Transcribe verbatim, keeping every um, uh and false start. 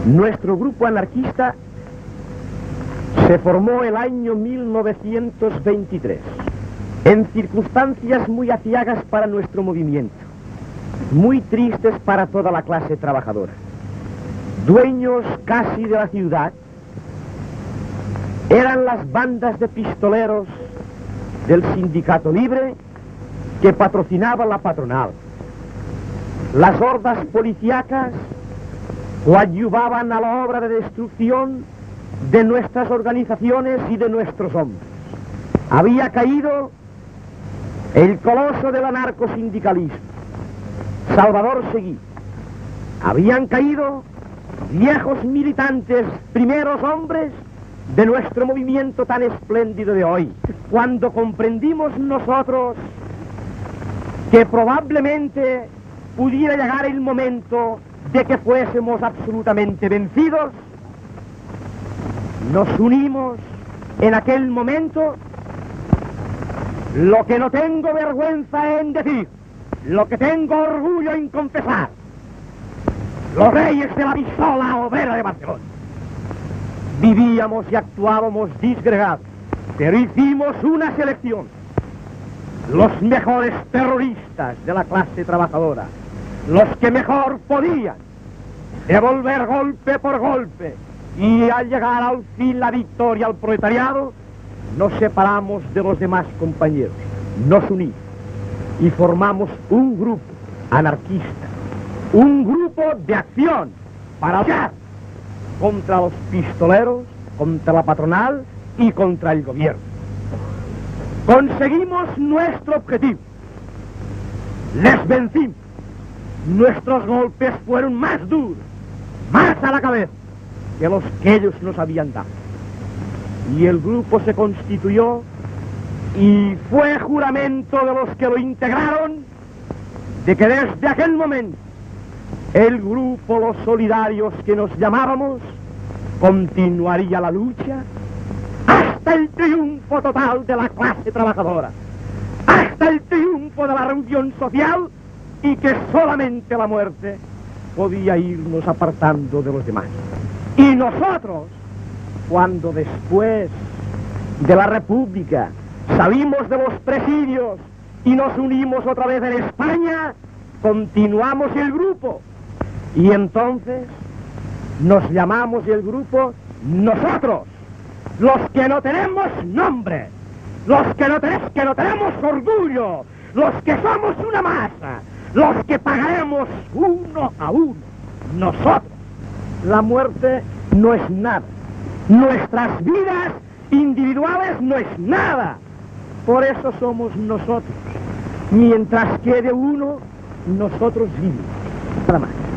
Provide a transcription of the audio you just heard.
Nuestro grupo anarquista se formó el año mil novecientos veintitrés, en circunstancias muy aciagas para nuestro movimiento, muy tristes para toda la clase trabajadora. Dueños casi de la ciudad eran las bandas de pistoleros del Sindicato Libre que patrocinaba la patronal. Las hordas policíacas coadyuvaban a la obra de destrucción de nuestras organizaciones y de nuestros hombres. Había caído el coloso del anarcosindicalismo, Salvador Seguí. Habían caído viejos militantes, primeros hombres de nuestro movimiento tan espléndido de hoy. Cuando comprendimos nosotros que probablemente pudiera llegar el momento de que fuésemos absolutamente vencidos, nos unimos en aquel momento, lo que no tengo vergüenza en decir, lo que tengo orgullo en confesar, los reyes de la pistola obrera de Barcelona. Vivíamos y actuábamos disgregados, pero hicimos una selección. Los mejores terroristas de la clase trabajadora, los que mejor podían devolver golpe por golpe y al llegar al fin la victoria al proletariado, nos separamos de los demás compañeros, nos unimos y formamos un grupo anarquista, un grupo de acción para luchar contra los pistoleros, contra la patronal y contra el gobierno. Conseguimos nuestro objetivo, les vencimos. Nuestros golpes fueron más duros, más a la cabeza que los que ellos nos habían dado. Y el grupo se constituyó y fue juramento de los que lo integraron de que desde aquel momento el grupo Los Solidarios, que nos llamábamos, continuaría la lucha hasta el triunfo total de la clase trabajadora, hasta el triunfo de la reunión social, y que solamente la muerte podía irnos apartando de los demás. Y nosotros, cuando después de la República salimos de los presidios y nos unimos otra vez en España, continuamos el grupo. Y entonces nos llamamos el grupo nosotros, los que no tenemos nombre, los que no, ten- que no tenemos orgullo, los que somos una masa, los que pagaremos uno a uno, nosotros. La muerte no es nada, nuestras vidas individuales no es nada, por eso somos nosotros. Mientras quede uno, nosotros vivimos, nada más.